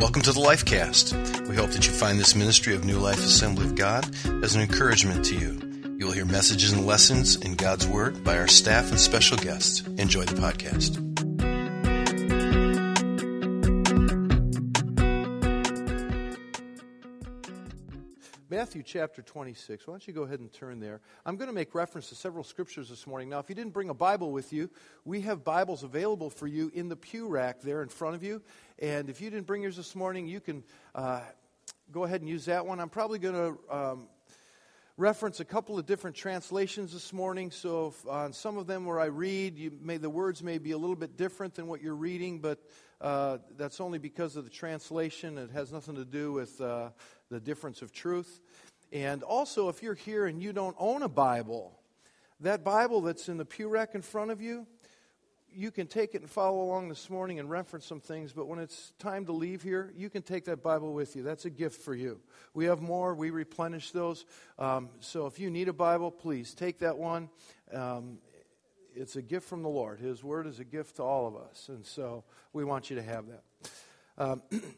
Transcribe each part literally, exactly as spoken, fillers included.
Welcome to the Lifecast. We hope that you find this ministry of New Life Assembly of God as an encouragement to you. You will hear messages and lessons in God's Word by our staff and special guests. Enjoy the podcast. Matthew chapter twenty-six. Why don't you go ahead and turn there? I'm going to make reference to several scriptures this morning. Now, if you didn't bring a Bible with you, we have Bibles available for you in the pew rack there in front of you. And if you didn't bring yours this morning, you can uh, go ahead and use that one. I'm probably going to um, reference a couple of different translations this morning. So if, on some of them where I read, you may, the words may be a little bit different than what you're reading, but uh, that's only because of the translation. It has nothing to do with uh, the difference of truth. And also, if you're here and you don't own a Bible, that Bible that's in the pew rack in front of you, you can take it and follow along this morning and reference some things, but when it's time to leave here, you can take that Bible with you. That's a gift for you. We have more. We replenish those. Um, so if you need a Bible, please take that one. Um, it's a gift from the Lord. His Word is a gift to all of us, and so we want you to have that. Um,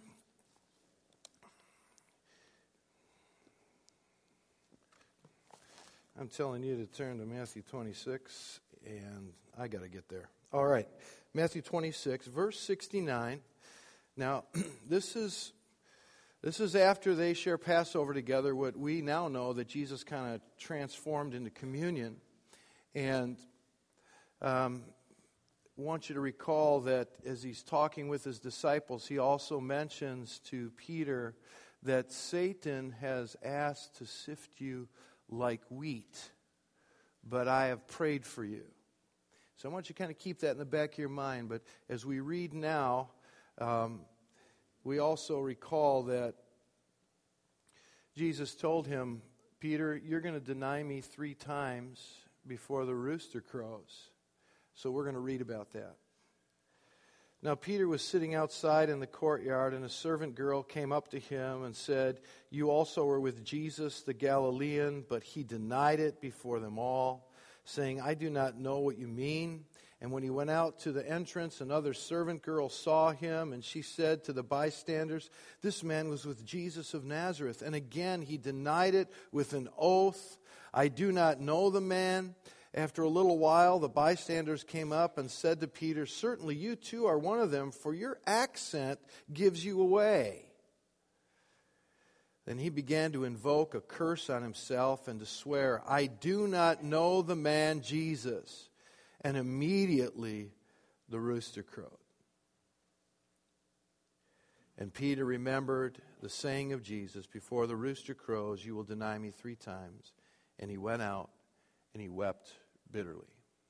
I'm telling you to turn to Matthew twenty-six, and I got to get there. All right, Matthew twenty-six, verse sixty-nine. Now, this is this is after they share Passover together, what we now know that Jesus kind of transformed into communion. And um, I want you to recall that as he's talking with his disciples, he also mentions to Peter that Satan has asked to sift you like wheat, but I have prayed for you. So I want you to kind of keep that in the back of your mind. But as we read now, um, we also recall that Jesus told him, Peter, you're going to deny me three times before the rooster crows. So we're going to read about that. Now Peter was sitting outside in the courtyard, and a servant girl came up to him and said, you also were with Jesus the Galilean, but he denied it before them all, saying, I do not know what you mean. And when he went out to the entrance, another servant girl saw him, and she said to the bystanders, this man was with Jesus of Nazareth. And again he denied it with an oath, I do not know the man. After a little while, the bystanders came up and said to Peter, certainly you too are one of them, for your accent gives you away. Then he began to invoke a curse on himself and to swear, I do not know the man Jesus. And immediately the rooster crowed. And Peter remembered the saying of Jesus, before the rooster crows, you will deny me three times. And he went out and he wept bitterly.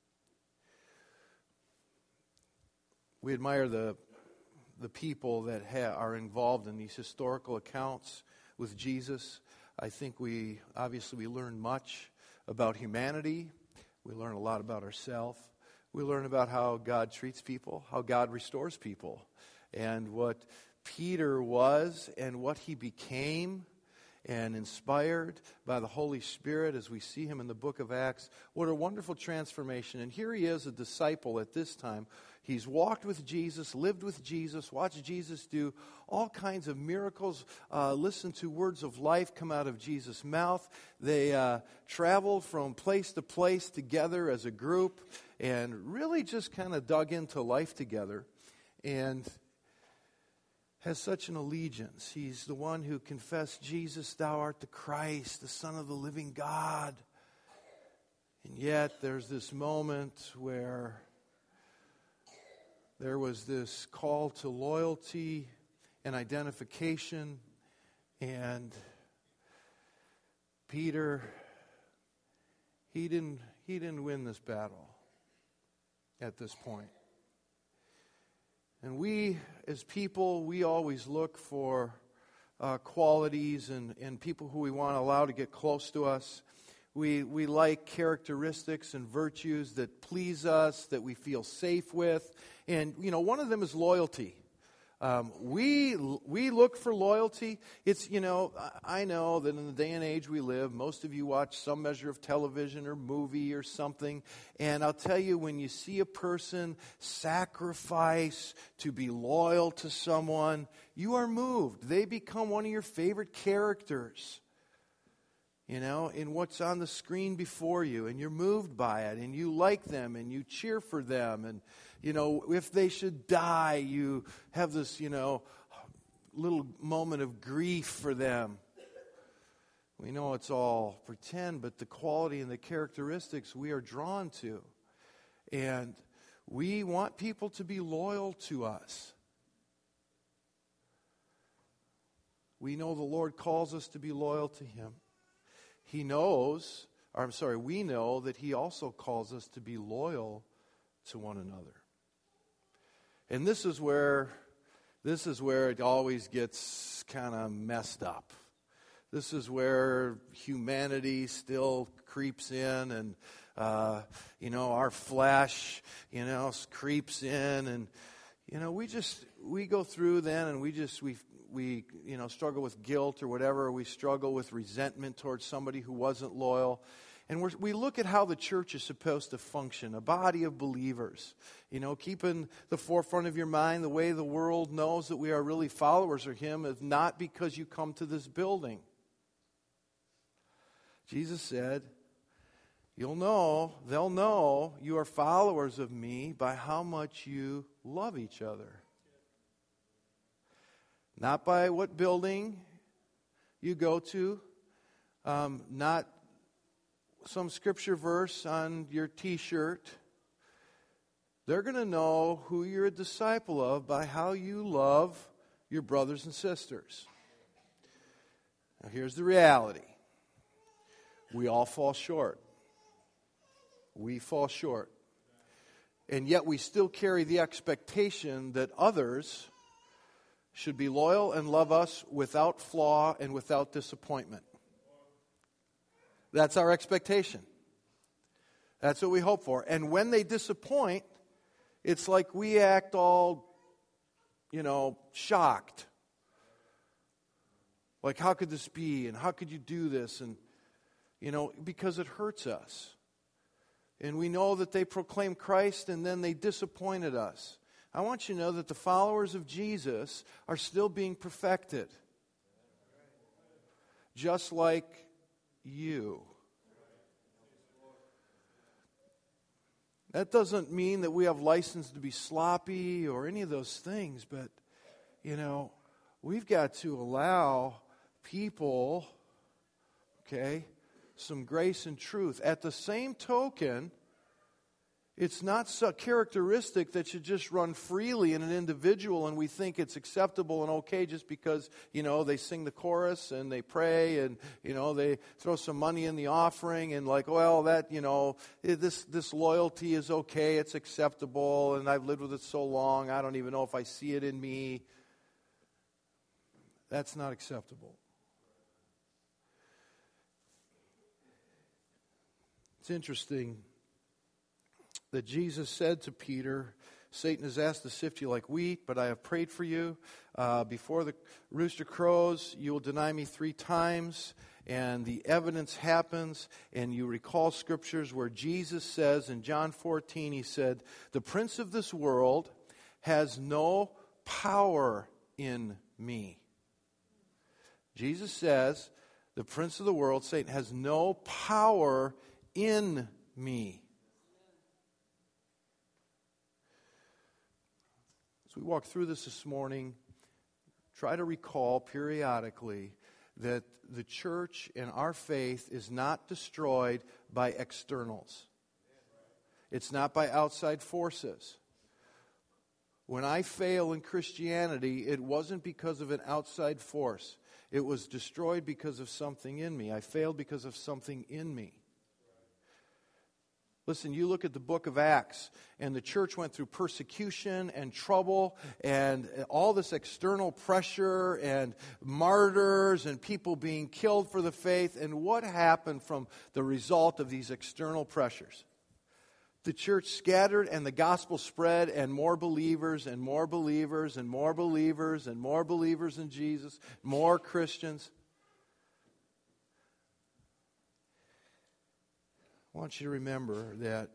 We admire the, the people that ha- are involved in these historical accounts with Jesus. I think we, obviously we learn much about humanity. We learn a lot about ourselves. We learn about how God treats people, how God restores people, and what Peter was and what he became, and inspired by the Holy Spirit as we see him in the book of Acts. What a wonderful transformation. And here he is, a disciple at this time. He's walked with Jesus, lived with Jesus, watched Jesus do all kinds of miracles, uh, listened to words of life come out of Jesus' mouth. They uh, traveled from place to place together as a group and really just kind of dug into life together. And has such an allegiance. He's the one who confessed, Jesus, thou art the Christ, the Son of the living God. And yet there's this moment where there was this call to loyalty and identification, and Peter, he didn't, he didn't win this battle at this point. And we, as people, we always look for uh, qualities and, and people who we want to allow to get close to us. We, we like characteristics and virtues that please us, that we feel safe with. And, you know, one of them is loyalty. Um, we we look for loyalty. It's, you know, I know that in the day and age we live, most of you watch some measure of television or movie or something. And I'll tell you, when you see a person sacrifice to be loyal to someone, you are moved. They become one of your favorite characters, you know, in what's on the screen before you. And you're moved by it, and you like them, and you cheer for them. And you know, if they should die, you have this, you know, little moment of grief for them. We know it's all pretend, but the quality and the characteristics we are drawn to. And we want people to be loyal to us. We know the Lord calls us to be loyal to Him. He knows, or I'm sorry, we know that He also calls us to be loyal to one another. And this is where this is where it always gets kind of messed up. This is where humanity still creeps in, and uh, you know, our flesh, you know, creeps in, and you know, we just we go through then, and we just we we you know struggle with guilt or whatever. We struggle with resentment towards somebody who wasn't loyal. And we're, we look at how the church is supposed to function, a body of believers. You know, keep in the forefront of your mind the way the world knows that we are really followers of Him is not because you come to this building. Jesus said, you'll know, they'll know you are followers of me by how much you love each other. Not by what building you go to, um, not some scripture verse on your t-shirt. They're going to know who you're a disciple of by how you love your brothers and sisters. Now here's the reality. We all fall short. We fall short. And yet we still carry the expectation that others should be loyal and love us without flaw and without disappointment. That's our expectation. That's what we hope for. And when they disappoint, it's like we act all, you know, shocked. Like, how could this be? And how could you do this? And, you know, because it hurts us. And we know that they proclaim Christ and then they disappointed us. I want you to know that the followers of Jesus are still being perfected. Just like you. That doesn't mean that we have license to be sloppy or any of those things, but, you know, we've got to allow people, okay, some grace and truth. At the same token, it's not so characteristic that should just run freely in an individual and we think it's acceptable and okay just because, you know, they sing the chorus and they pray and, you know, they throw some money in the offering and like, well, that, you know, this this loyalty is okay, it's acceptable and I've lived with it so long, I don't even know if I see it in me. That's not acceptable. It's interesting that Jesus said to Peter, Satan has asked to sift you like wheat, but I have prayed for you. Uh, before the rooster crows, you will deny me three times. And the evidence happens, and you recall scriptures where Jesus says in John fourteen, he said, the prince of this world has no power in me. Jesus says, the prince of the world, Satan, has no power in me. As we walk through this this morning, try to recall periodically that the church and our faith is not destroyed by externals. It's not by outside forces. When I fail in Christianity, it wasn't because of an outside force. It was destroyed because of something in me. I failed because of something in me. Listen, you look at the book of Acts, and the church went through persecution and trouble and all this external pressure and martyrs and people being killed for the faith. And what happened from the result of these external pressures? the church scattered and the gospel spread, and more believers and more believers and more believers and more believers in Jesus, more Christians. I want you to remember that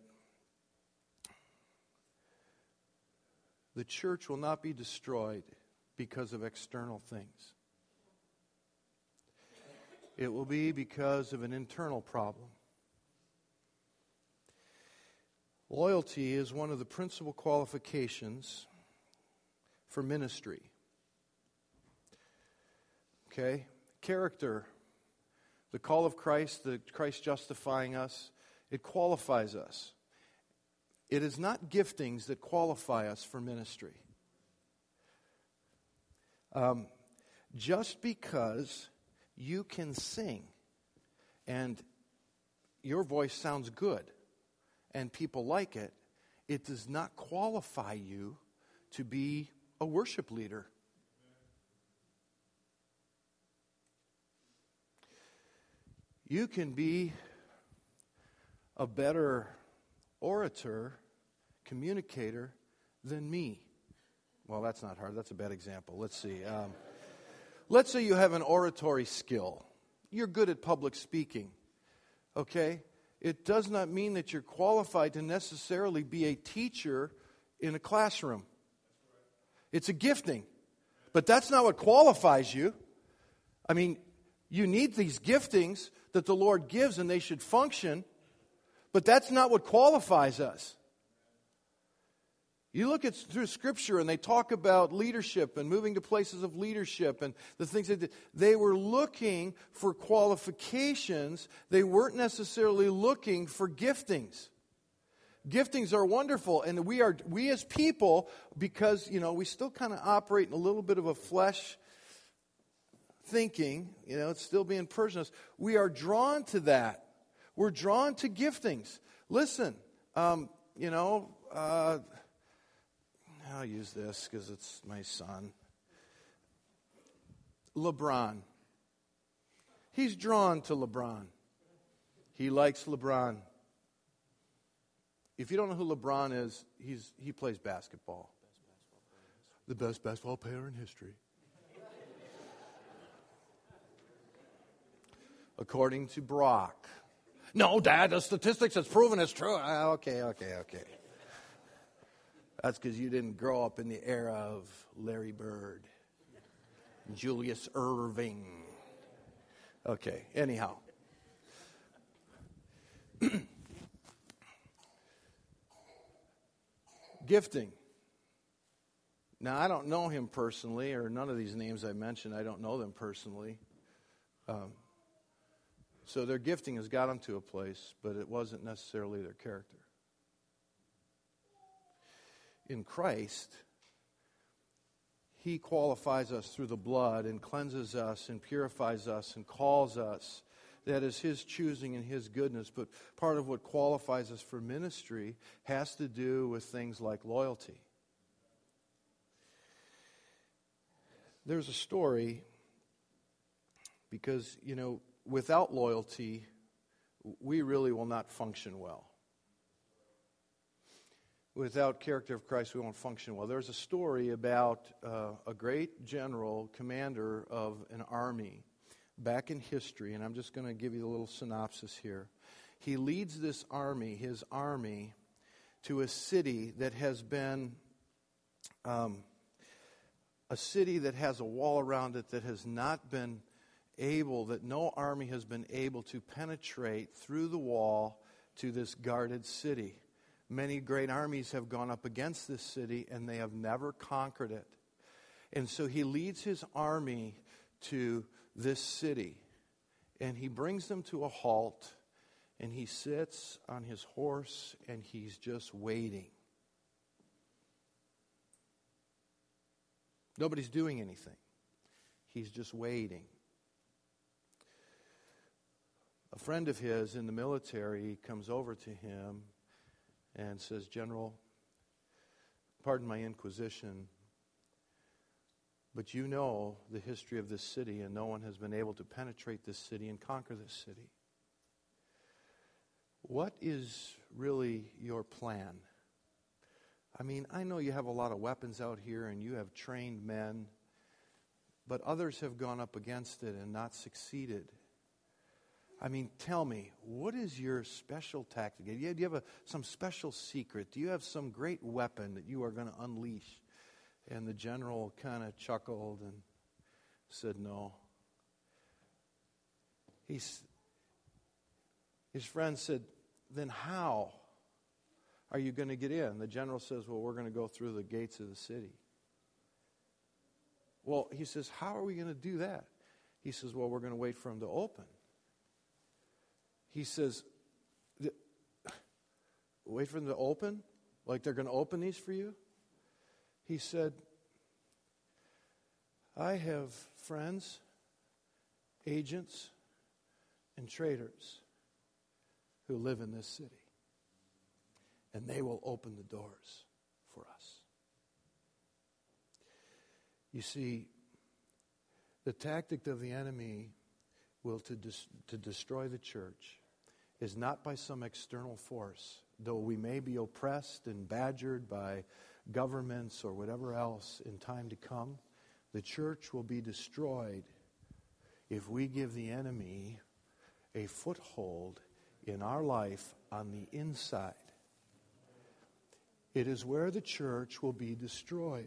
the church will not be destroyed because of external things. It will be because of an internal problem. Loyalty is one of the principal qualifications for ministry. Okay? Character, the call of Christ, the Christ justifying us, it qualifies us. It is not giftings that qualify us for ministry. Um, just because you can sing and your voice sounds good and people like it, it does not qualify you to be a worship leader. You can be a better orator, communicator than me. Well, that's not hard. That's a bad example. Let's see. Um, let's say you have an oratory skill. You're good at public speaking. Okay? It does not mean that you're qualified to necessarily be a teacher in a classroom. It's a gifting. But that's not what qualifies you. I mean, you need these giftings that the Lord gives, and they should function. But that's not what qualifies us. You look at through Scripture, and they talk about leadership and moving to places of leadership and the things they did. They were looking for qualifications. They weren't necessarily looking for giftings. Giftings are wonderful, and we are we as people, because you know we still kind of operate in a little bit of a flesh thinking. You know, it's still being purged in us. We are drawn to that. We're drawn to giftings. Listen, um, you know, uh, I'll use this because it's my son. LeBron. He's drawn to LeBron. He likes LeBron. If you don't know who LeBron is, he's he plays basketball. The best basketball player in history. According to Brock. No, Dad, the statistics has proven it's true. Ah, okay, okay, okay. That's because you didn't grow up in the era of Larry Bird, Julius Irving. Okay, anyhow. Gifting. Now, I don't know him personally, or none of these names I mentioned, I don't know them personally. Um, so their gifting has got them to a place, but it wasn't necessarily their character. In Christ, He qualifies us through the blood and cleanses us and purifies us and calls us. That is His choosing and His goodness. But part of what qualifies us for ministry has to do with things like loyalty. There's a story, because, you know, without loyalty, we really will not function well. Without character of Christ, we won't function well. There's a story about uh, a great general, commander of an army back in history, and I'm just going to give you a little synopsis here. He leads this army, his army, to a city that has been um, a city that has a wall around it that has not been able, that no army has been able to penetrate through the wall to this guarded city. Many great armies have gone up against this city, and they have never conquered it. And so he leads his army to this city, and he brings them to a halt, and he sits on his horse, and he's just waiting. Nobody's doing anything. He's just waiting. A friend of his in the military comes over to him and says, "General, pardon my inquisition, but you know the history of this city, and no one has been able to penetrate this city and conquer this city. what is really your plan? I mean, I know you have a lot of weapons out here and you have trained men, but others have gone up against it and not succeeded. I mean, tell me, what is your special tactic? Do you have a, some special secret? Do you have some great weapon that you are going to unleash? And the general kind of chuckled and said, no. He's, his friend said, then how are you going to get in? The general says, well, we're going to go through the gates of the city. Well, he says, how are we going to do that? He says, well, we're going to wait for him to open. He says, wait for them to open? Like they're going to open these for you? He said, I have friends, agents, and traders who live in this city. And they will open the doors for us. You see, the tactic of the enemy will to dis- to destroy the church is not by some external force, though we may be oppressed and badgered by governments or whatever else in time to come. The church will be destroyed if we give the enemy a foothold in our life on the inside. It is where the church will be destroyed.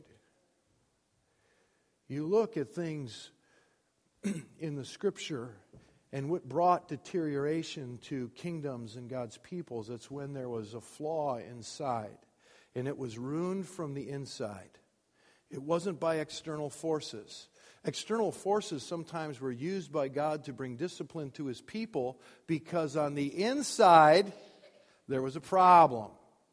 You look at things in the Scripture, and what brought deterioration to kingdoms and God's peoples, it's when there was a flaw inside, and it was ruined from the inside. It wasn't by external forces. External forces sometimes were used by God to bring discipline to His people because on the inside there was a problem.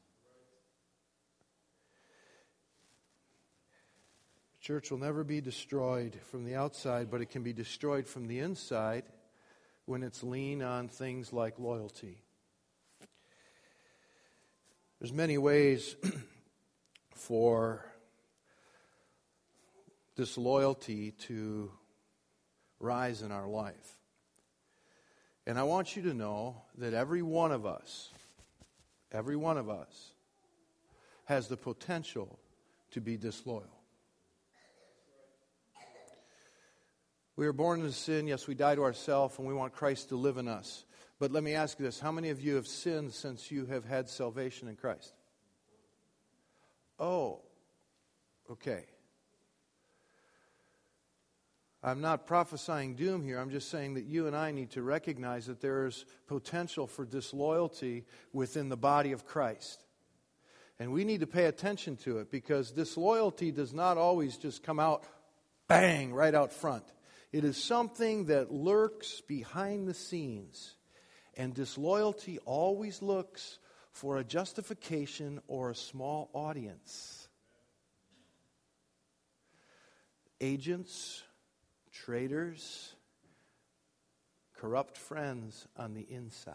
Church will never be destroyed from the outside, but it can be destroyed from the inside when it's lean on things like loyalty. There's many ways for disloyalty to rise in our life. And I want you to know that every one of us, every one of us has the potential to be disloyal. We are born into sin. Yes, we die to ourselves, and we want Christ to live in us. But let me ask you this. How many of you have sinned since you have had salvation in Christ? Oh, okay. I'm not prophesying doom here. I'm just saying that you and I need to recognize that there is potential for disloyalty within the body of Christ. And we need to pay attention to it, because disloyalty does not always just come out, bang, right out front. It is something that lurks behind the scenes. And disloyalty always looks for a justification or a small audience. Agents, traitors, corrupt friends on the inside.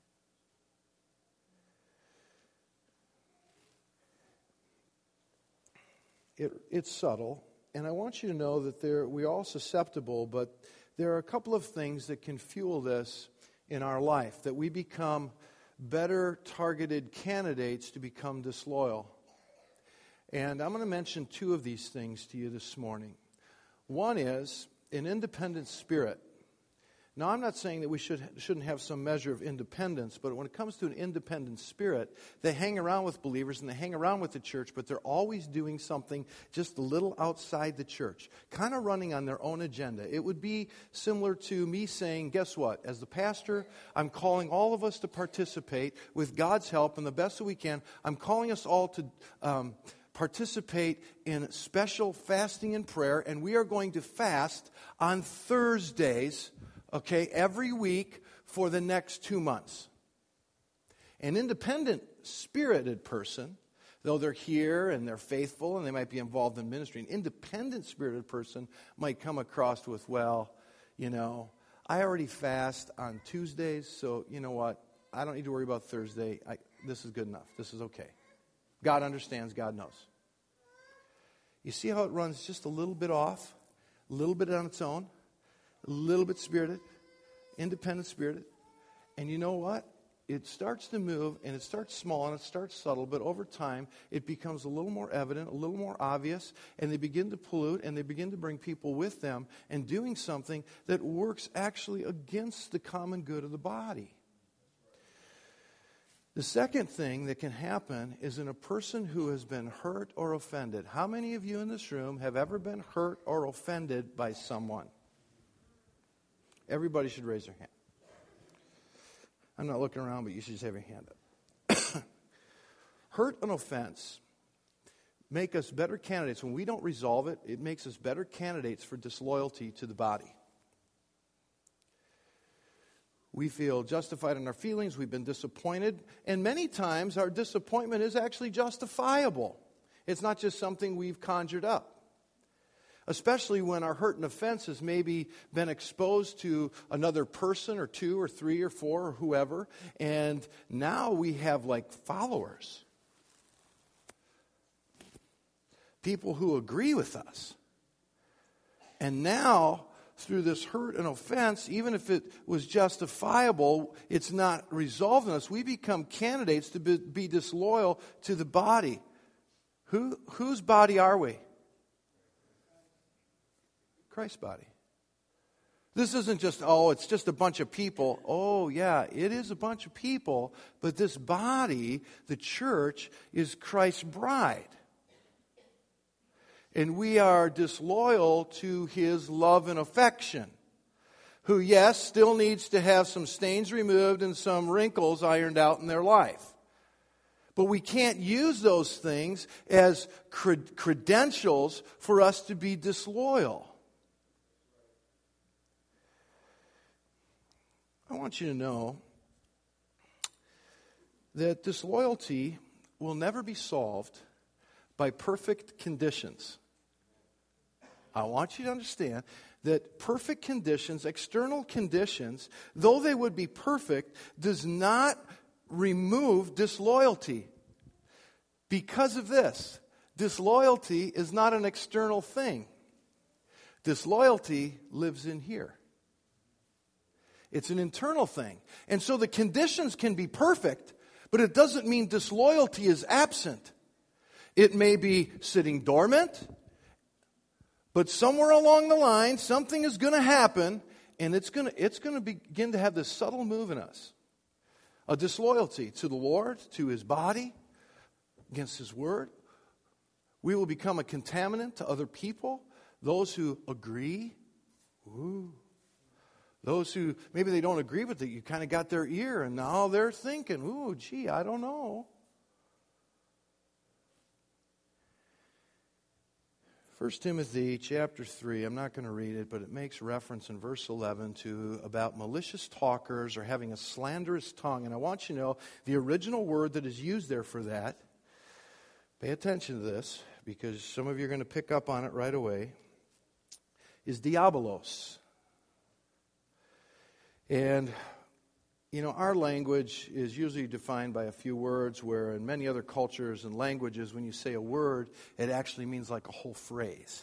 It, it's subtle. And I want you to know that there, we're all susceptible, but there are a couple of things that can fuel this in our life, that we become better targeted candidates to become disloyal. And I'm going to mention two of these things to you this morning. One is an independent spirit. Now, I'm not saying that we should, shouldn't have some measure of independence, but when it comes to an independent spirit, they hang around with believers and they hang around with the church, but they're always doing something just a little outside the church, kind of running on their own agenda. It would be similar to me saying, guess what? As the pastor, I'm calling all of us to participate with God's help and the best that we can. I'm calling us all to um, participate in special fasting and prayer, and we are going to fast on Thursdays, okay, every week for the next two months. An independent, spirited person, though they're here and they're faithful and they might be involved in ministry, an independent, spirited person might come across with, well, you know, I already fast on Tuesdays, so you know what? I don't need to worry about Thursday. I, this is good enough. This is okay. God understands. God knows. You see how it runs just a little bit off, a little bit on its own? A little bit spirited, independent spirited. And you know what? it starts to move, and it starts small, and it starts subtle, but over time, it becomes a little more evident, a little more obvious, and they begin to pollute, and they begin to bring people with them, and doing something that works actually against the common good of the body. The second thing that can happen is in a person who has been hurt or offended. How many of you in this room have ever been hurt or offended by someone? Everybody should raise their hand. I'm not looking around, but you should just have your hand up. Hurt and offense make us better candidates. When we don't resolve it, it makes us better candidates for disloyalty to the body. We feel justified in our feelings. We've been disappointed. And many times our disappointment is actually justifiable. It's not just something we've conjured up. Especially when our hurt and offense has maybe been exposed to another person or two or three or four or whoever. And now we have like followers. People who agree with us. And now, through this hurt and offense, even if it was justifiable, it's not resolved in us. We become candidates to be, be disloyal to the body. Who, whose body are we? Christ's body. This isn't just, oh, it's just a bunch of people. Oh, yeah, it is a bunch of people, but this body, the church, is Christ's bride. And we are disloyal to His love and affection, who, yes, still needs to have some stains removed and some wrinkles ironed out in their life. But we can't use those things as cred- credentials for us to be disloyal. I want you to know that disloyalty will never be solved by perfect conditions. I want you to understand that perfect conditions, external conditions, though they would be perfect, does not remove disloyalty. Because of this, disloyalty is not an external thing. Disloyalty lives in here. It's an internal thing. And so the conditions can be perfect, but it doesn't mean disloyalty is absent. It may be sitting dormant, but somewhere along the line, something is going to happen, and it's going to, it's going to begin to have this subtle move in us. A disloyalty to the Lord, to His body, against His word. We will become a contaminant to other people, those who agree. Ooh. Those who, maybe they don't agree with it, you kind of got their ear, and now they're thinking, ooh, gee, I don't know. First Timothy chapter three, I'm not going to read it, but it makes reference in verse eleven to about malicious talkers or having a slanderous tongue. And I want you to know the original word that is used there for that, pay attention to this, because some of you are going to pick up on it right away, is diabolos. And, you know, our language is usually defined by a few words, where in many other cultures and languages, when you say a word, it actually means like a whole phrase.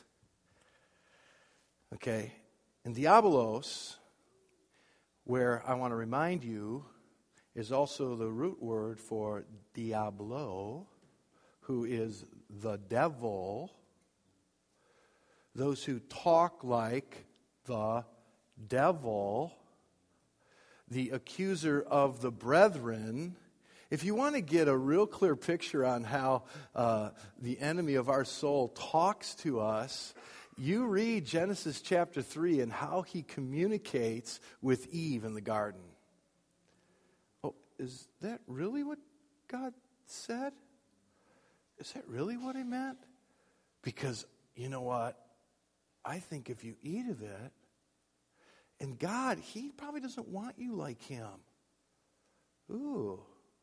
Okay? And diabolos, where I want to remind you, is also the root word for diablo, who is the devil. Those who talk like the devil, the accuser of the brethren. If you want to get a real clear picture on how uh, the enemy of our soul talks to us, you read Genesis chapter three and how he communicates with Eve in the garden. Oh, is that really what God said? Is that really what He meant? Because, you know what? I think if you eat of it, and God, He probably doesn't want you like Him. Ooh.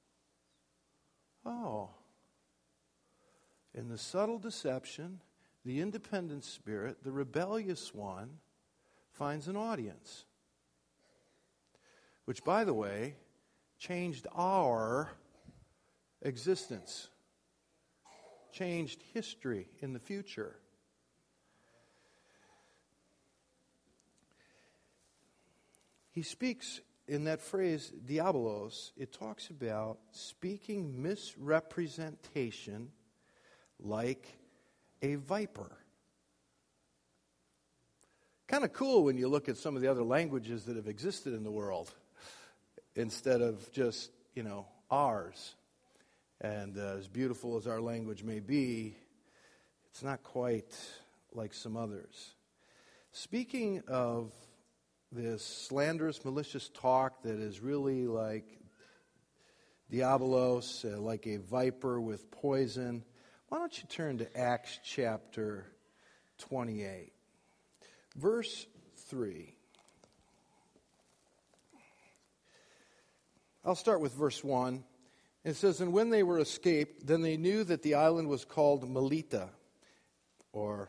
Oh. In the subtle deception, the independent spirit, the rebellious one, finds an audience. Which, by the way, changed our existence. Changed history in the future. He speaks in that phrase, diabolos, it talks about speaking misrepresentation like a viper. Kind of cool when you look at some of the other languages that have existed in the world instead of just, you know, ours. And uh, as beautiful as our language may be, it's not quite like some others. Speaking of this slanderous, malicious talk that is really like diabolos, uh, like a viper with poison, why don't you turn to Acts chapter twenty-eight, verse three. I'll start with verse one. It says, "And when they were escaped, then they knew that the island was called Melita," or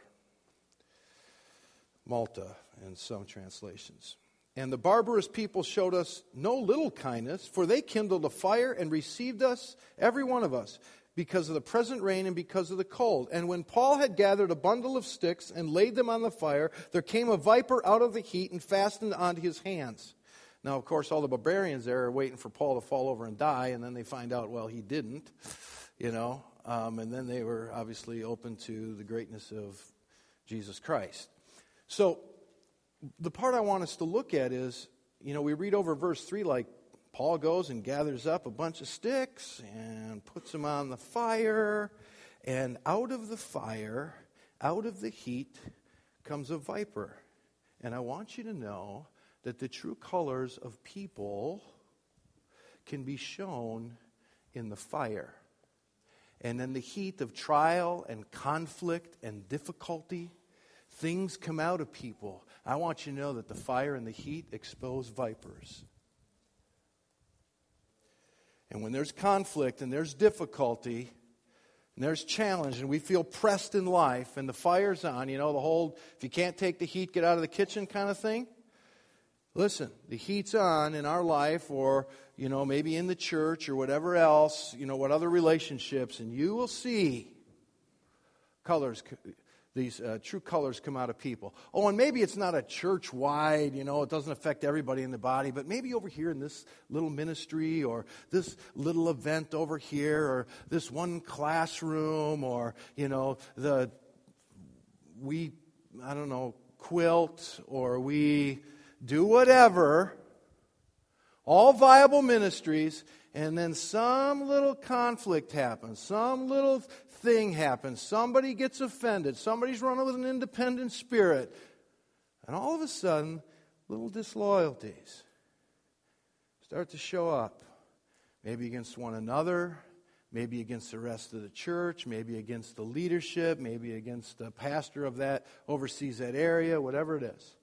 Malta in some translations. "And the barbarous people showed us no little kindness, for they kindled a fire and received us, every one of us, because of the present rain and because of the cold. And when Paul had gathered a bundle of sticks and laid them on the fire, there came a viper out of the heat and fastened onto his hands." Now, of course, all the barbarians there are waiting for Paul to fall over and die, and then they find out, well, he didn't, you know. Um, and then they were obviously open to the greatness of Jesus Christ. So the part I want us to look at is, you know, we read over verse three like Paul goes and gathers up a bunch of sticks and puts them on the fire, and out of the fire, out of the heat, comes a viper. And I want you to know that the true colors of people can be shown in the fire. And in the heat of trial and conflict and difficulty, things come out of people. I want you to know that the fire and the heat expose vipers. And when there's conflict and there's difficulty and there's challenge and we feel pressed in life and the fire's on, you know, the whole, if you can't take the heat, get out of the kitchen kind of thing. Listen, the heat's on in our life, or, you know, maybe in the church or whatever else, you know, what other relationships, and you will see colors, these uh, true colors come out of people. Oh, and maybe it's not a church-wide, you know, it doesn't affect everybody in the body, but maybe over here in this little ministry or this little event over here or this one classroom or, you know, the, we, I don't know, quilt or we do whatever, all viable ministries, and then some little conflict happens, some little thing happens, somebody gets offended, somebody's running with an independent spirit, and all of a sudden, little disloyalties start to show up, maybe against one another, maybe against the rest of the church, maybe against the leadership, maybe against the pastor of that, oversees that area, whatever it is.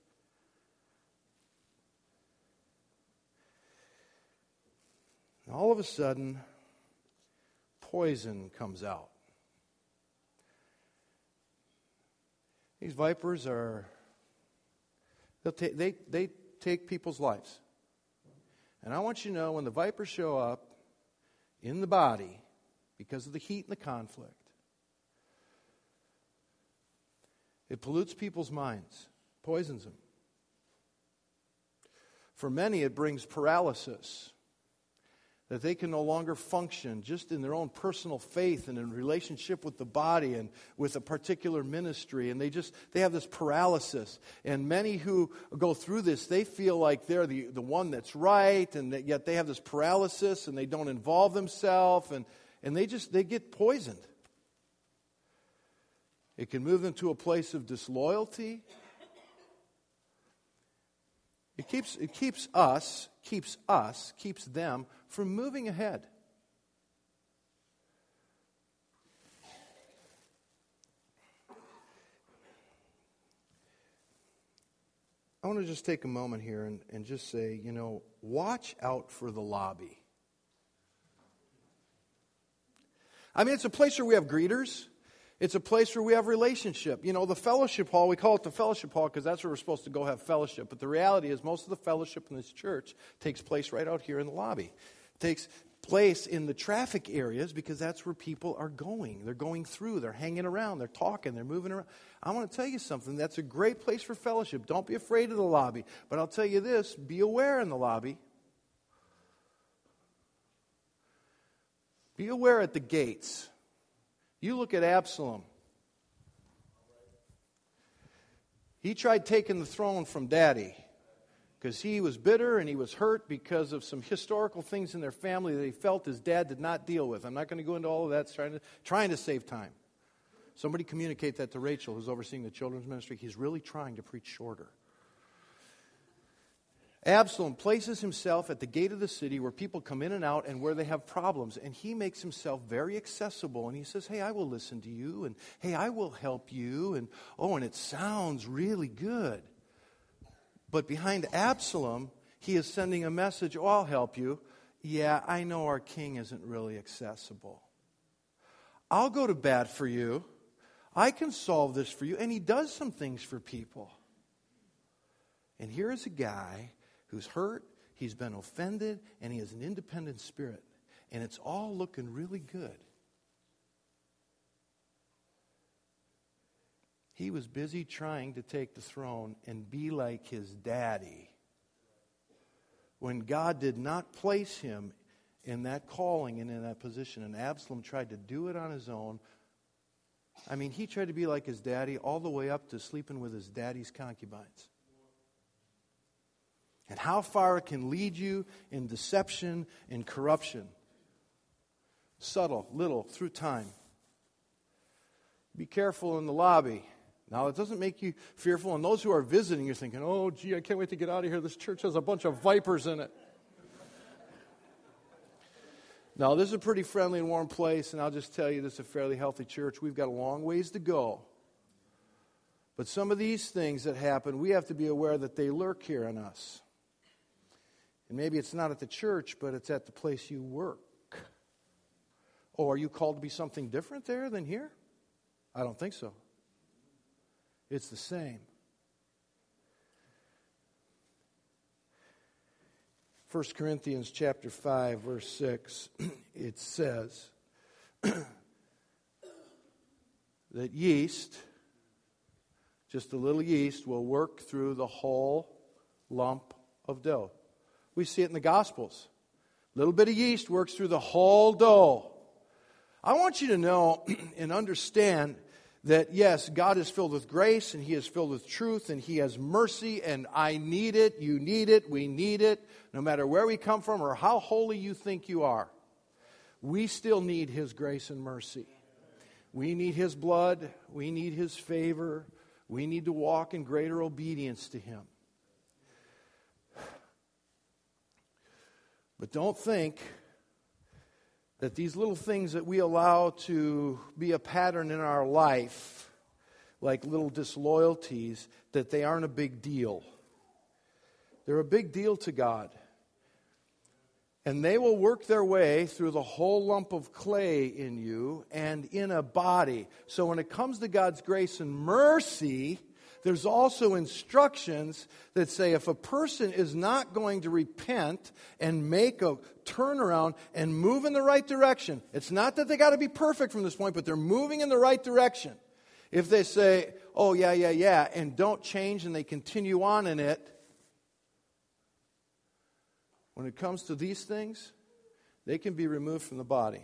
And all of a sudden, poison comes out. These vipers are, they'll ta- they, they take people's lives. And I want you to know, when the vipers show up in the body, because of the heat and the conflict, it pollutes people's minds, poisons them. For many, it brings paralysis, that they can no longer function just in their own personal faith and in relationship with the body and with a particular ministry. And they just, they have this paralysis. And many who go through this, they feel like they're the, the one that's right, and that yet they have this paralysis and they don't involve themselves, and, and they just, they get poisoned. It can move them to a place of disloyalty. It keeps, it keeps us, keeps us, keeps them from moving ahead. I want to just take a moment here and, and just say, you know, watch out for the lobby. I mean, it's a place where we have greeters. It's a place where we have relationship. You know, the fellowship hall, we call it the fellowship hall because that's where we're supposed to go have fellowship. But the reality is most of the fellowship in this church takes place right out here in the lobby. It takes place in the traffic areas because that's where people are going. They're going through. They're hanging around. They're talking. They're moving around. I want to tell you something. That's a great place for fellowship. Don't be afraid of the lobby. But I'll tell you this. Be aware in the lobby. Be aware at the gates. You look at Absalom. He tried taking the throne from Daddy because he was bitter and he was hurt because of some historical things in their family that he felt his dad did not deal with. I'm not going to go into all of that, trying to, trying to save time. Somebody communicate that to Rachel, who's overseeing the children's ministry. He's really trying to preach shorter. Absalom places himself at the gate of the city where people come in and out and where they have problems. And he makes himself very accessible. And he says, hey, I will listen to you. And hey, I will help you. And oh, and it sounds really good. But behind Absalom, he is sending a message, oh, I'll help you. Yeah, I know our king isn't really accessible. I'll go to bat for you. I can solve this for you. And he does some things for people. And here is a guy who's hurt, he's been offended, and he has an independent spirit. And it's all looking really good. He was busy trying to take the throne and be like his daddy, when God did not place him in that calling and in that position. And Absalom tried to do it on his own. I mean, he tried to be like his daddy all the way up to sleeping with his daddy's concubines. And how far it can lead you in deception and corruption. Subtle, little, through time. Be careful in the lobby. Now, it doesn't make you fearful. And those who are visiting, you're thinking, oh, gee, I can't wait to get out of here. This church has a bunch of vipers in it. Now, this is a pretty friendly and warm place, and I'll just tell you, this is a fairly healthy church. We've got a long ways to go. But some of these things that happen, we have to be aware that they lurk here in us. And maybe it's not at the church, but it's at the place you work. Oh, are you called to be something different there than here? I don't think so. It's the same. First Corinthians chapter five, verse six, it says that yeast, just a little yeast, will work through the whole lump of dough. We see it in the Gospels. A little bit of yeast works through the whole dough. I want you to know and understand that, yes, God is filled with grace and He is filled with truth and He has mercy, and I need it, you need it, we need it, no matter where we come from or how holy you think you are. We still need His grace and mercy. We need His blood. We need His favor. We need to walk in greater obedience to Him. But don't think that these little things that we allow to be a pattern in our life, like little disloyalties, that they aren't a big deal. They're a big deal to God. And they will work their way through the whole lump of clay in you and in a body. So when it comes to God's grace and mercy, there's also instructions that say if a person is not going to repent and make a turnaround and move in the right direction, it's not that they got to be perfect from this point, but they're moving in the right direction. If they say, oh, yeah, yeah, yeah, and don't change and they continue on in it, when it comes to these things, they can be removed from the body.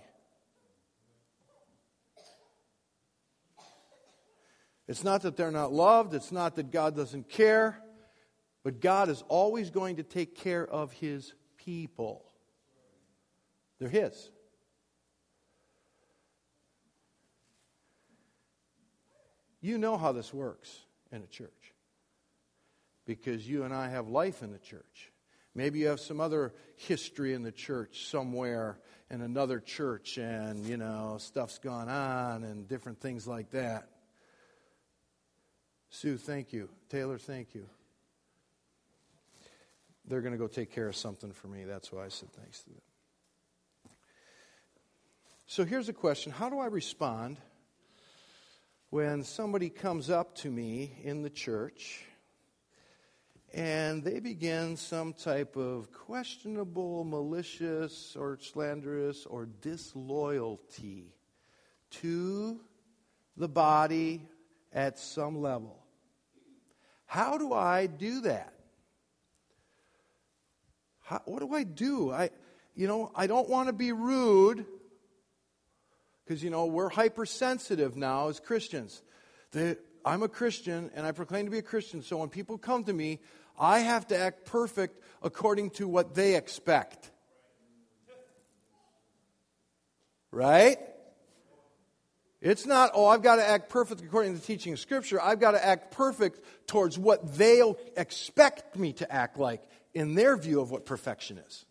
It's not that they're not loved. It's not that God doesn't care. But God is always going to take care of His people. They're His. You know how this works in a church. Because you and I have life in the church. Maybe you have some other history in the church somewhere in another church, and, you know, stuff's gone on and different things like that. Sue, thank you. Taylor, thank you. They're going to go take care of something for me. That's why I said thanks to them. So here's a question. How do I respond when somebody comes up to me in the church and they begin some type of questionable, malicious, or slanderous, or disloyalty to the body at some level? How do I do that? How, what do I do? I, you know, I don't want to be rude, Because, you know, we're hypersensitive now as Christians. The, I'm a Christian, and I proclaim to be a Christian, so when people come to me, I have to act perfect according to what they expect. Right? It's not, oh, I've got to act perfect according to the teaching of Scripture. I've got to act perfect towards what they'll expect me to act like in their view of what perfection is.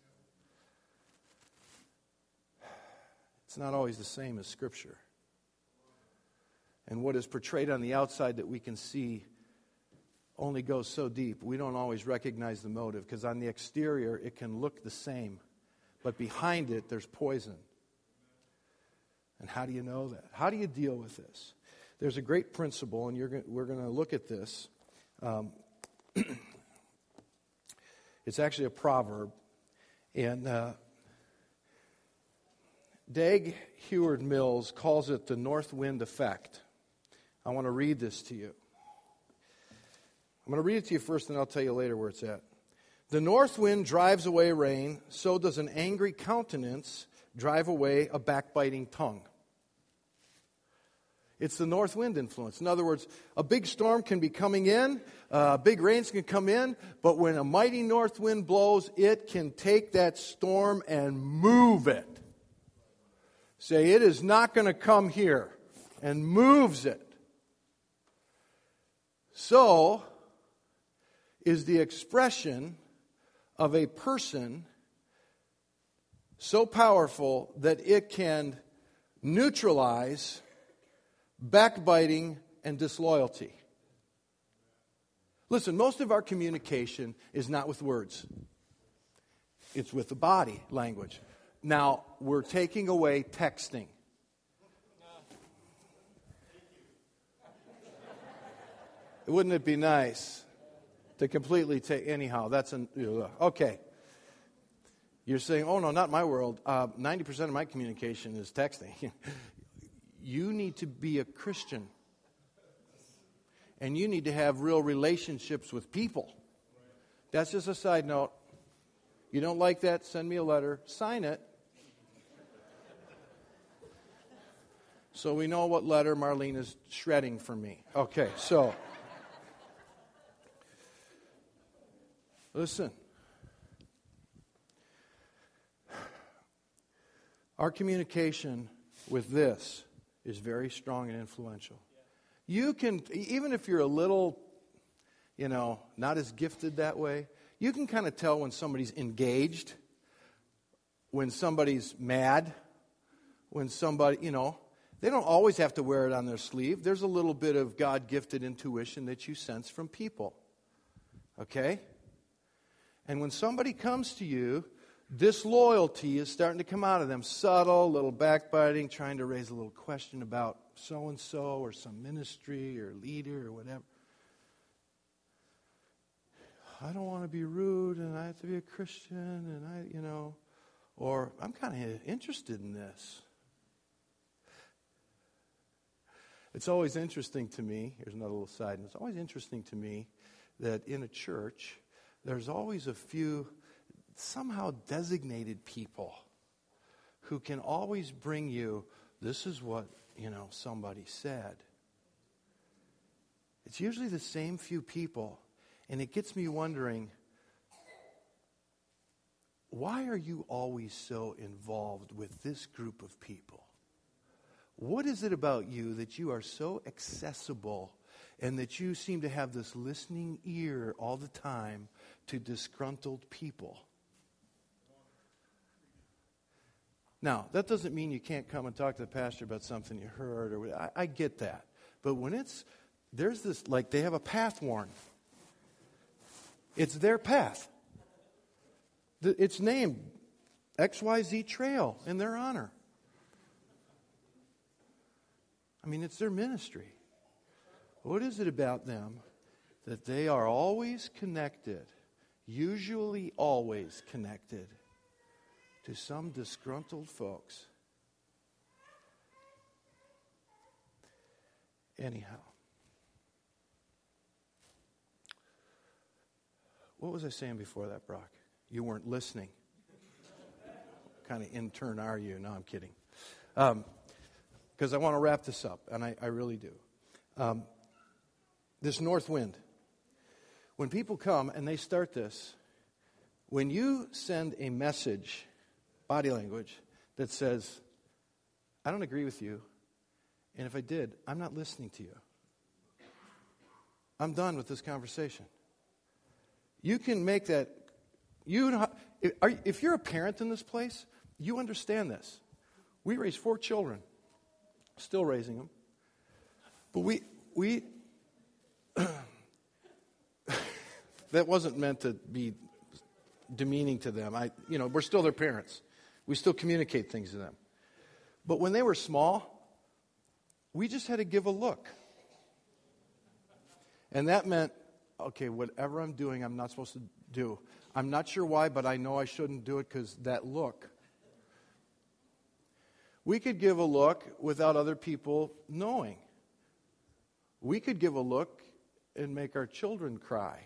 It's not always the same as Scripture. And what is portrayed on the outside that we can see only goes so deep. We don't always recognize the motive, because on the exterior it can look the same, but behind it there's poison. And how do you know that? How do you deal with this? There's a great principle, and you're going, we're going to look at this. Um, it's actually a proverb, and uh, Dag Heward-Mills calls it the north wind effect. I want to read this to you. I'm going to read it to you first, and I'll tell you later where it's at. The north wind drives away rain, so does an angry countenance drive away a backbiting tongue. It's the north wind influence. In other words, a big storm can be coming in, uh, big rains can come in, but when a mighty north wind blows, it can take that storm and move it. Say, it is not going to come here, and moves it. So is the expression of a person so powerful that it can neutralize backbiting and disloyalty. Listen, most of our communication is not with words. It's with the body language. Now, we're taking away texting. Wouldn't it be nice to completely take... Anyhow, that's... an okay. You're saying, oh, no, not my world. Uh, ninety percent of my communication is texting. You need to be a Christian. And you need to have real relationships with people. That's just a side note. You don't like that? Send me a letter. Sign it. So we know what letter Marlene is shredding for me. Okay, so... Listen. Our communication with this is very strong and influential. You can, even if you're a little, you know, not as gifted that way, you can kind of tell when somebody's engaged, when somebody's mad, when somebody, you know, they don't always have to wear it on their sleeve. There's a little bit of God-gifted intuition that you sense from people. Okay? And when somebody comes to you, disloyalty is starting to come out of them. Subtle, little backbiting, trying to raise a little question about so-and-so or some ministry or leader or whatever. I don't want to be rude, and I have to be a Christian, and I, you know, or I'm kind of interested in this. It's always interesting to me, here's another little side, and it's always interesting to me that in a church, there's always a few somehow designated people who can always bring you, this is what, you know, somebody said. It's usually the same few people, and it gets me wondering, why are you always so involved with this group of people? What is it about you that you are so accessible and that you seem to have this listening ear all the time to disgruntled people? Now, that doesn't mean you can't come and talk to the pastor about something you heard, or I, I get that. But when it's, there's this, like they have a path worn. It's their path. The, it's named X Y Z Trail in their honor. I mean, it's their ministry. What is it about them that they are always connected, usually always connected, to some disgruntled folks? Anyhow. What was I saying before that, Brock? You weren't listening. What kind of intern are you? No, I'm kidding. Um, because I want to wrap this up, and I, I really do. Um, this north wind. When people come and they start this, when you send a message, body language, that says, I don't agree with you, and if I did, I'm not listening to you. I'm done with this conversation. You can make that, you know, if, are, if you're a parent in this place, you understand this. We raised four children, still raising them, but we, we, that wasn't meant to be demeaning to them. I, you know, we're still their parents. We still communicate things to them. But when they were small, we just had to give a look. And that meant, okay, whatever I'm doing, I'm not supposed to do. I'm not sure why, but I know I shouldn't do it because that look. We could give a look without other people knowing. We could give a look and make our children cry.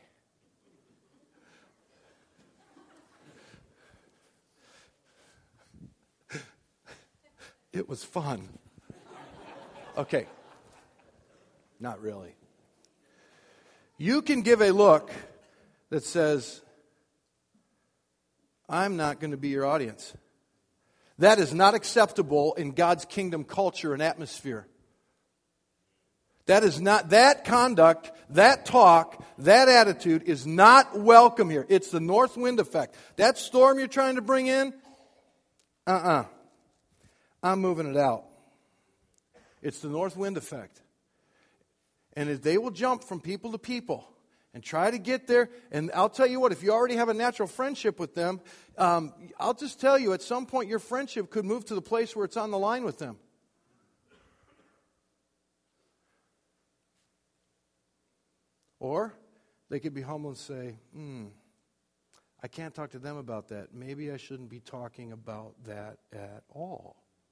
It was fun. Okay. Not really. You can give a look that says, I'm not going to be your audience. That is not acceptable in God's kingdom culture and atmosphere. That is not, that conduct, that talk, that attitude is not welcome here. It's the north wind effect. That storm you're trying to bring in, uh-uh. I'm moving it out. It's the north wind effect. And if they will jump from people to people and try to get there, and I'll tell you what, if you already have a natural friendship with them, um, I'll just tell you, at some point your friendship could move to the place where it's on the line with them. Or they could be humble and say, hmm, I can't talk to them about that. Maybe I shouldn't be talking about that at all.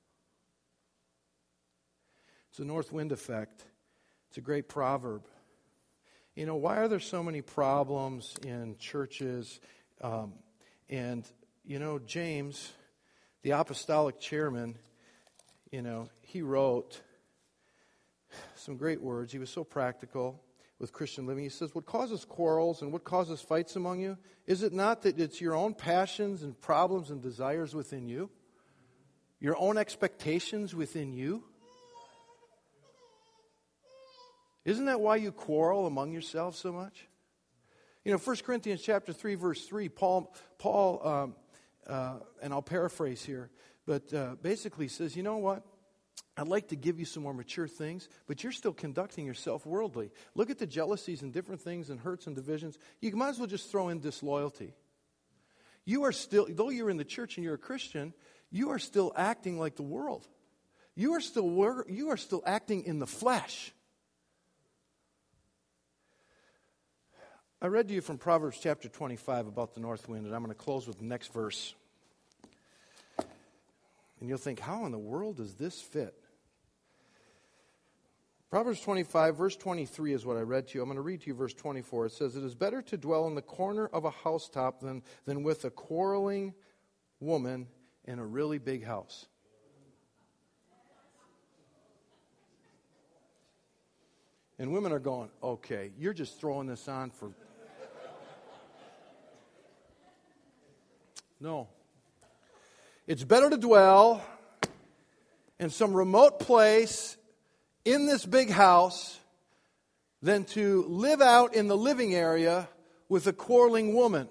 It's the north wind effect. It's a great proverb. You know, why are there so many problems in churches? Um, and, you know, James, the apostolic chairman, you know, he wrote some great words. He was so practical with Christian living. He says, what causes quarrels and what causes fights among you? Is it not that it's your own passions and problems and desires within you? Your own expectations within you? Isn't that why you quarrel among yourselves so much? You know, First Corinthians chapter three, verse three, Paul, Paul um, uh, and I'll paraphrase here, but uh, basically says, you know what? I'd like to give you some more mature things, but you're still conducting yourself worldly. Look at the jealousies and different things and hurts and divisions. You might as well just throw in disloyalty. You are still, though you're in the church and you're a Christian, you are still acting like the world. You are still, you are still acting in the flesh. I read to you from Proverbs chapter twenty-five about the north wind, and I'm going to close with the next verse. And you'll think, how in the world does this fit? Proverbs twenty-five, verse twenty-three is what I read to you. I'm going to read to you verse twenty-four. It says, it is better to dwell in the corner of a housetop than, than with a quarreling woman in a really big house. And women are going, okay, you're just throwing this on for... No. It's better to dwell in some remote place in this big house than to live out in the living area with a quarreling woman.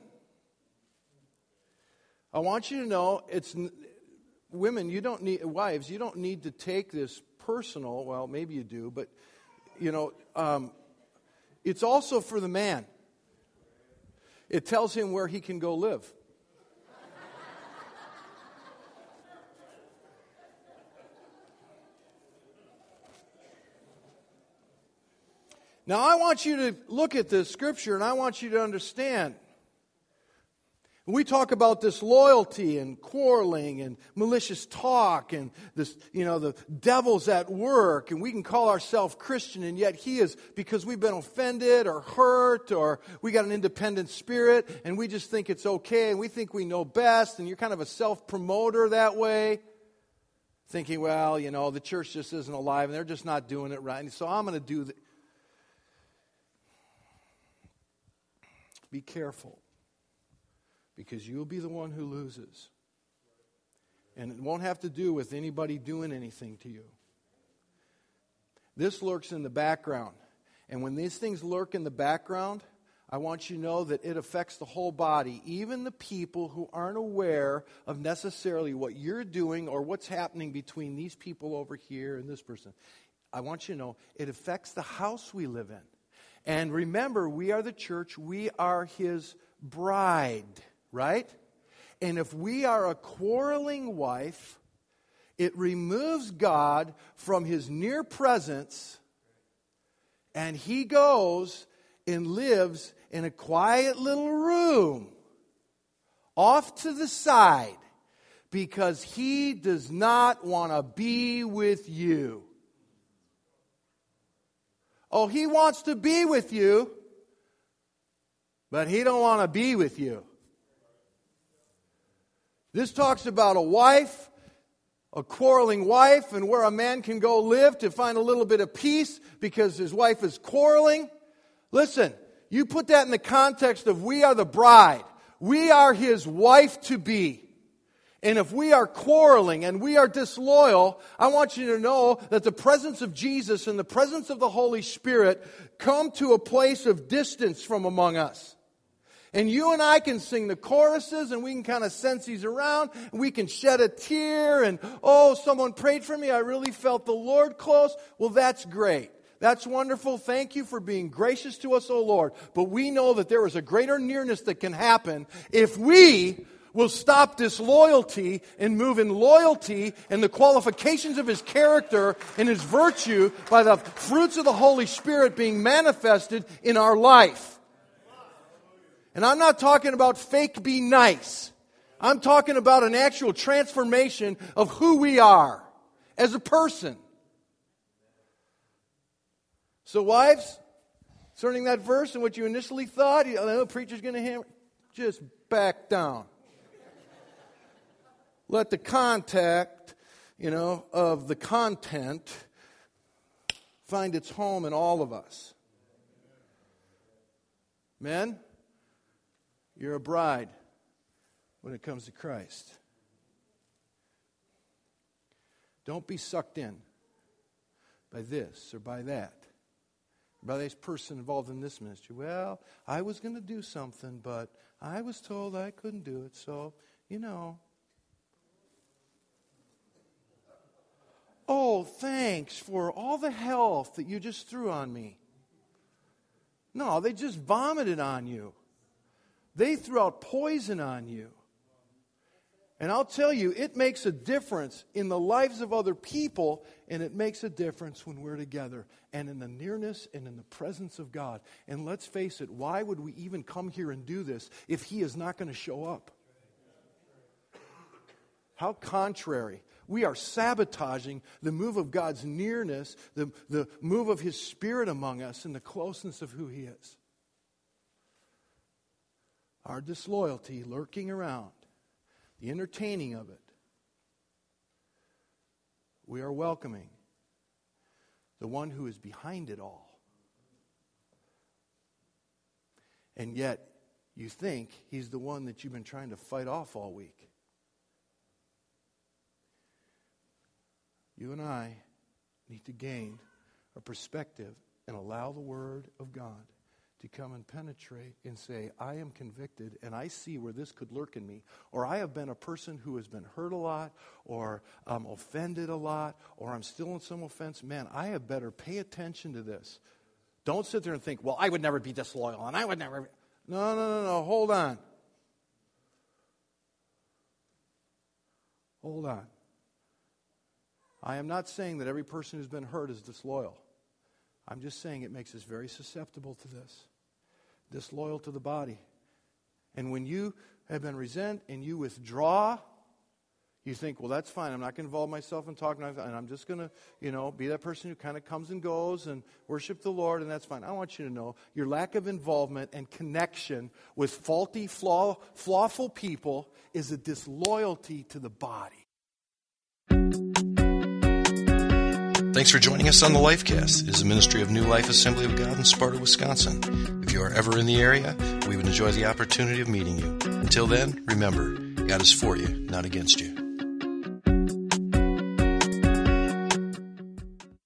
I want you to know, it's women, you don't need, wives, you don't need to take this personal. Well, maybe you do, but, you know, um, it's also for the man. It tells him where he can go live. Now, I want you to look at this scripture, and I want you to understand. We talk about this loyalty and quarreling and malicious talk and this, you know, the devil's at work, and we can call ourselves Christian, and yet he is, because we've been offended or hurt or we got an independent spirit and we just think it's okay and we think we know best, and you're kind of a self-promoter that way. thinking, well, you know, the church just isn't alive and they're just not doing it right. And so I'm going to do the. Be careful, because you'll be the one who loses. And it won't have to do with anybody doing anything to you. This lurks in the background. And when these things lurk in the background, I want you to know that it affects the whole body, even the people who aren't aware of necessarily what you're doing or what's happening between these people over here and this person. I want you to know it affects the house we live in. And remember, we are the church, we are His bride, right? And if we are a quarreling wife, it removes God from His near presence, and He goes and lives in a quiet little room off to the side because He does not want to be with you. Oh, He wants to be with you, but He don't want to be with you. This talks about a wife, a quarreling wife, and where a man can go live to find a little bit of peace because his wife is quarreling. Listen, you put that in the context of we are the bride. We are His wife-to-be. And if we are quarreling and we are disloyal, I want you to know that the presence of Jesus and the presence of the Holy Spirit come to a place of distance from among us. And you and I can sing the choruses and we can kind of sense He's around. And we can shed a tear and, oh, someone prayed for me. I really felt the Lord close. Well, that's great. That's wonderful. Thank you for being gracious to us, O Lord. But we know that there is a greater nearness that can happen if we will stop disloyalty and move in loyalty and the qualifications of His character and His virtue by the fruits of the Holy Spirit being manifested in our life. And I'm not talking about fake be nice. I'm talking about an actual transformation of who we are as a person. So wives, concerning that verse and what you initially thought, you know, the preacher's going to hammer, just back down. Let the contact, you know, of the content find its home in all of us. Men, you're a bride when it comes to Christ. Don't be sucked in by this or by that. By this person involved in this ministry. Well, I was going to do something, but I was told I couldn't do it, so, you know. Oh, thanks for all the health that you just threw on me. No, they just vomited on you. They threw out poison on you. And I'll tell you, it makes a difference in the lives of other people, and it makes a difference when we're together and in the nearness and in the presence of God. And let's face it, why would we even come here and do this if He is not going to show up? How contrary. We are sabotaging the move of God's nearness, the, the move of His Spirit among us, and the closeness of who He is. Our disloyalty lurking around, the entertaining of it, we are welcoming the one who is behind it all. And yet, you think He's the one that you've been trying to fight off all week. You and I need to gain a perspective and allow the Word of God to come and penetrate and say, I am convicted and I see where this could lurk in me. Or I have been a person who has been hurt a lot, or I'm offended a lot, or I'm still in some offense. Man, I have better pay attention to this. Don't sit there and think, well, I would never be disloyal and I would never be. No, no, no, no, hold on. Hold on. I am not saying that every person who's been hurt is disloyal. I'm just saying it makes us very susceptible to this. Disloyal to the body. And when you have been resent and you withdraw, you think, well, that's fine. I'm not going to involve myself in talking. And I'm just going to, you know, be that person who kind of comes and goes and worship the Lord, and that's fine. I want you to know your lack of involvement and connection with faulty, flaw, flawful people is a disloyalty to the body. Thanks for joining us on the Lifecast. It is a ministry of New Life Assembly of God in Sparta, Wisconsin. If you are ever in the area, we would enjoy the opportunity of meeting you. Until then, remember, God is for you, not against you.